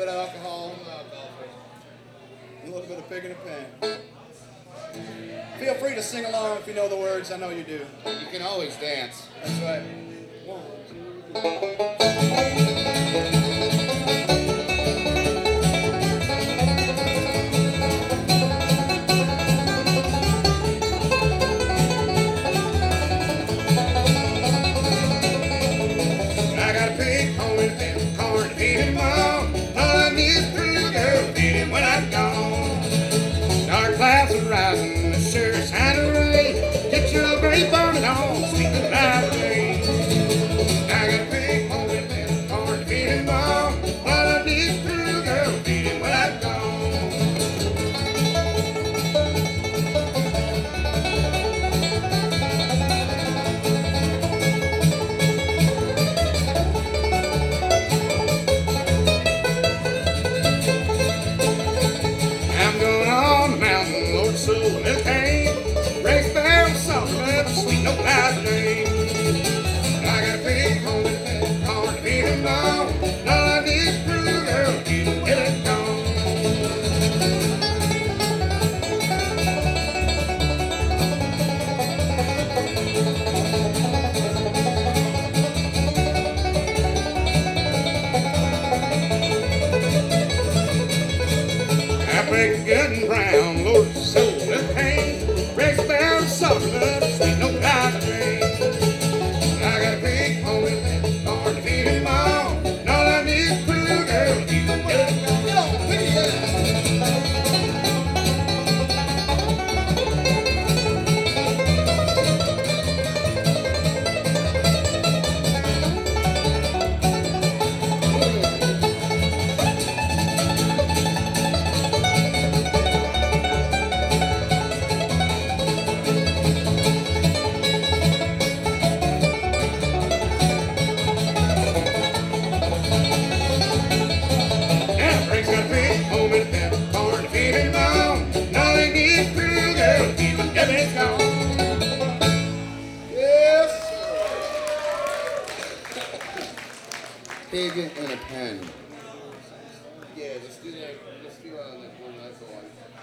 bit of alcohol, a little bit of pig in a pen. Feel free to sing along if you know the words. I know you do. You can always dance. That's right. 1, 2, 3. I got a pig on his bed, corn to feed him all. All I need is true girl, feed him when I'm gone. Dark clouds are rising, the sure sign of rain. Get your great burning on, sweet the night of rain. I got a pig on his bed, corn to feed him all. All I need is true girl, feed him when I'm gone. I'm going on the mountain, Lord, so a little cane. Race barrel, salt, love, sweet no lies name. I got a pig on the bed, corn to feed him all. All I need is true girl, feed him till it's gone. I break good and brown, Lord, so little pain. Race barrel, salt, love, sweet no lies name. I got a pig on the bed, corn to feed him all. All I need is true girl, feed him till it's gone. Now Frank's got a pig home in the pen, corn to feed him all. Now they need true girl, keep him till it's gone. Yes. Pig in a pen. Yeah, let's do that. Let's do that one. That's the one.